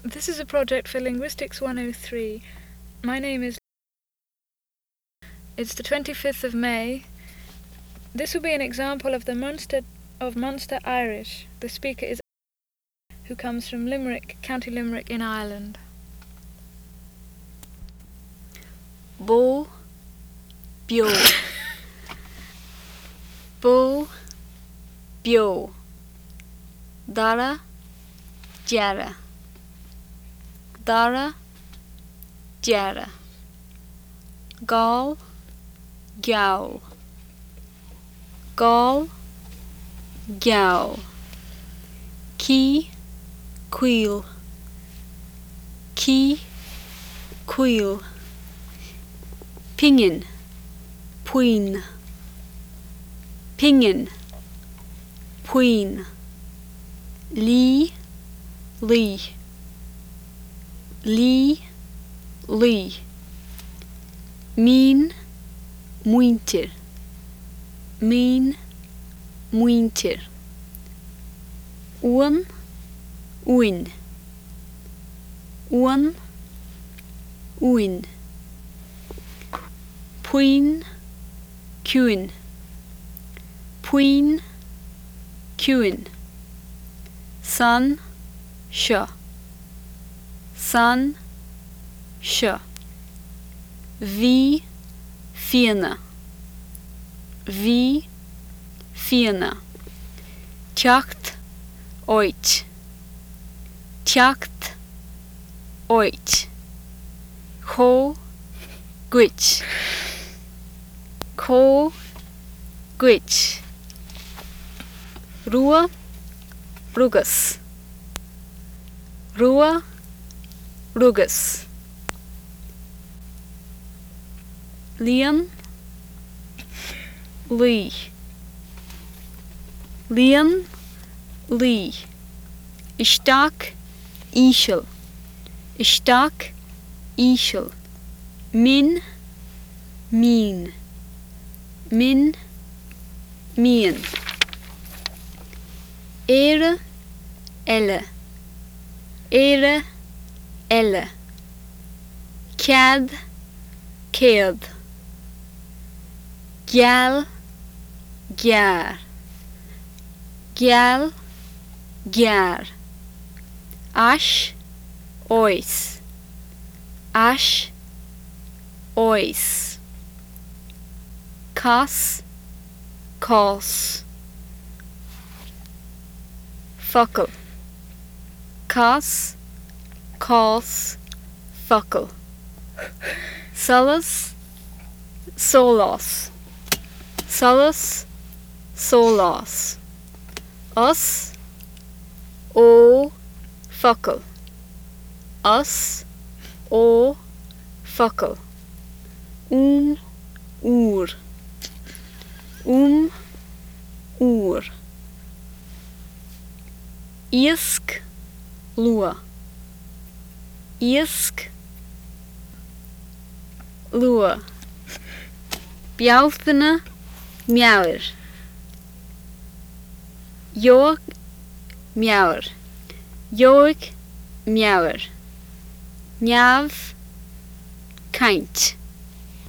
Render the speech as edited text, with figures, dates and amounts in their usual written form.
This is a project for Linguistics 103. My name is... It's the 25th of May. This will be an example of the Munster Irish. The speaker is who comes from Limerick, County Limerick in Ireland. Bo, bio. Bo, bio. Dara, jara. Dara, jara. Gal, gowl. Gal, gowl. Key, queel. Key, queel. Pingin, puin. Pingin, puin. Lee, lee. Lee, lee. Mean, muintir. Mean, muintir. Uan, uin. Uan, uin. Puin, cuin. Puin, cuin. Sun, sha. Sun, sha. Vi, fianna. Vi, fianna. Teacht, oit. Teacht, oit. Cho, gwit. Cho, gwit. Rua, rugas. Rua, rugas. Liam, lee. Liam, lee. Ishtak, ishel. Ishtak, ishel. Min, mean. Min, mean. Ere, elle. Ere, elle. Cad, cad. Gal, gar. Gal, gar. Ash, ois. Ash, ois. Cas, cos. Fuckle. Cas, cos, fuckle. Solus, solos. Solus, solos. Us, o, fuckle. Us, o, fuckle. Oer. Oer. Isk, lua. Isk, lua. Bjaltene, mjauer. Joik, mjauer. Joik, mjauer. Njav, kaint.